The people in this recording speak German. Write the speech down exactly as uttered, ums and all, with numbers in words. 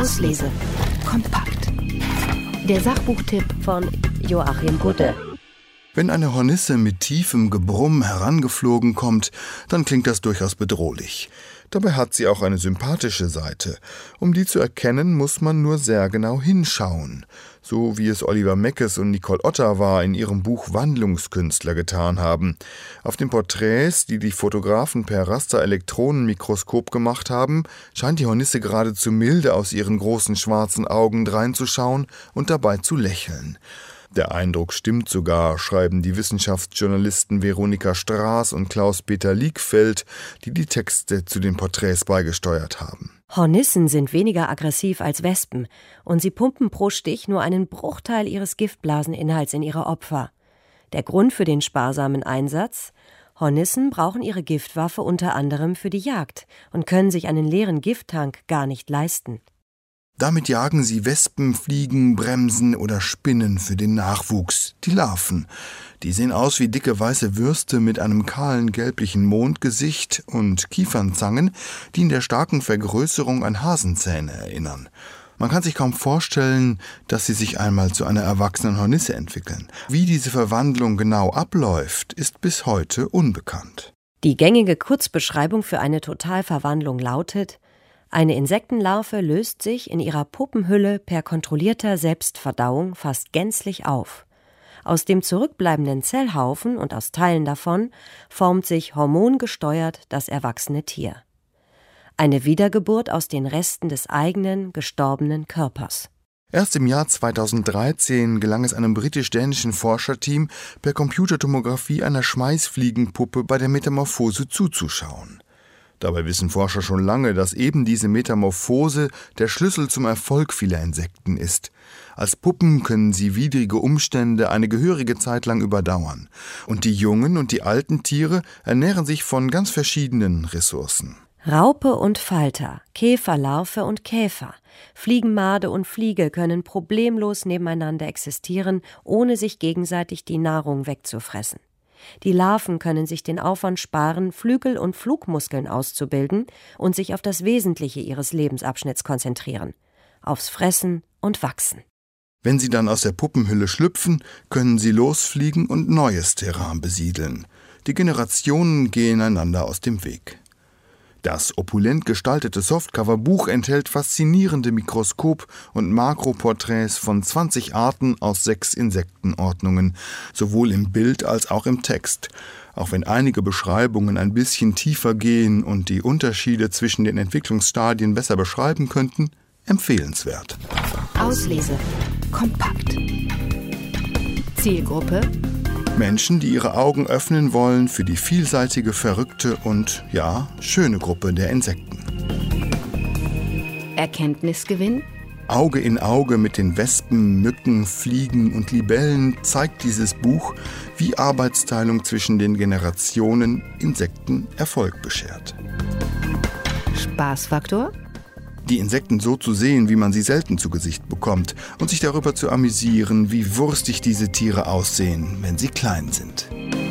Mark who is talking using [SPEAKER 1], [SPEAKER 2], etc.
[SPEAKER 1] Auslese. Kompakt. Der Sachbuchtipp von Joachim Budde.
[SPEAKER 2] Wenn eine Hornisse mit tiefem Gebrumm herangeflogen kommt, dann klingt das durchaus bedrohlich. Dabei hat sie auch eine sympathische Seite. Um die zu erkennen, muss man nur sehr genau hinschauen. So wie es Oliver Meckes und Nicole Ottawa in ihrem Buch Wandlungskünstler getan haben. Auf den Porträts, die die Fotografen per Rasterelektronenmikroskop gemacht haben, scheint die Hornisse geradezu milde aus ihren großen schwarzen Augen dreinzuschauen und dabei zu lächeln. Der Eindruck stimmt sogar, schreiben die Wissenschaftsjournalisten Veronika Straß und Klaus-Peter Liegfeld, die die Texte zu den Porträts beigesteuert haben.
[SPEAKER 3] Hornissen sind weniger aggressiv als Wespen und sie pumpen pro Stich nur einen Bruchteil ihres Giftblaseninhalts in ihre Opfer. Der Grund für den sparsamen Einsatz? Hornissen brauchen ihre Giftwaffe unter anderem für die Jagd und können sich einen leeren Gifttank gar nicht leisten.
[SPEAKER 2] Damit jagen sie Wespen, Fliegen, Bremsen oder Spinnen für den Nachwuchs, die Larven. Die sehen aus wie dicke weiße Würste mit einem kahlen gelblichen Mondgesicht und Kiefernzangen, die in der starken Vergrößerung an Hasenzähne erinnern. Man kann sich kaum vorstellen, dass sie sich einmal zu einer erwachsenen Hornisse entwickeln. Wie diese Verwandlung genau abläuft, ist bis heute unbekannt.
[SPEAKER 3] Die gängige Kurzbeschreibung für eine Totalverwandlung lautet: Eine Insektenlarve löst sich in ihrer Puppenhülle per kontrollierter Selbstverdauung fast gänzlich auf. Aus dem zurückbleibenden Zellhaufen und aus Teilen davon formt sich hormongesteuert das erwachsene Tier. Eine Wiedergeburt aus den Resten des eigenen, gestorbenen Körpers.
[SPEAKER 2] Erst im Jahr zweitausenddreizehn gelang es einem britisch-dänischen Forscherteam, per Computertomographie einer Schmeißfliegenpuppe bei der Metamorphose zuzuschauen. Dabei wissen Forscher schon lange, dass eben diese Metamorphose der Schlüssel zum Erfolg vieler Insekten ist. Als Puppen können sie widrige Umstände eine gehörige Zeit lang überdauern. Und die jungen und die alten Tiere ernähren sich von ganz verschiedenen Ressourcen.
[SPEAKER 3] Raupe und Falter, Käferlarve und Käfer, Fliegenmade und Fliege können problemlos nebeneinander existieren, ohne sich gegenseitig die Nahrung wegzufressen. Die Larven können sich den Aufwand sparen, Flügel und Flugmuskeln auszubilden und sich auf das Wesentliche ihres Lebensabschnitts konzentrieren: aufs Fressen und Wachsen.
[SPEAKER 2] Wenn sie dann aus der Puppenhülle schlüpfen, können sie losfliegen und neues Terrain besiedeln. Die Generationen gehen einander aus dem Weg. Das opulent gestaltete Softcover-Buch enthält faszinierende Mikroskop- und Makroporträts von zwanzig Arten aus sechs Insektenordnungen, sowohl im Bild als auch im Text. Auch wenn einige Beschreibungen ein bisschen tiefer gehen und die Unterschiede zwischen den Entwicklungsstadien besser beschreiben könnten, empfehlenswert.
[SPEAKER 1] Auslese. Kompakt. Zielgruppe:
[SPEAKER 2] Menschen, die ihre Augen öffnen wollen für die vielseitige, verrückte und, ja, schöne Gruppe der Insekten.
[SPEAKER 1] Erkenntnisgewinn:
[SPEAKER 2] Auge in Auge mit den Wespen, Mücken, Fliegen und Libellen zeigt dieses Buch, wie Arbeitsteilung zwischen den Generationen Insekten Erfolg beschert.
[SPEAKER 1] Spaßfaktor:
[SPEAKER 2] Die Insekten so zu sehen, wie man sie selten zu Gesicht bekommt, und sich darüber zu amüsieren, wie wurstig diese Tiere aussehen, wenn sie klein sind.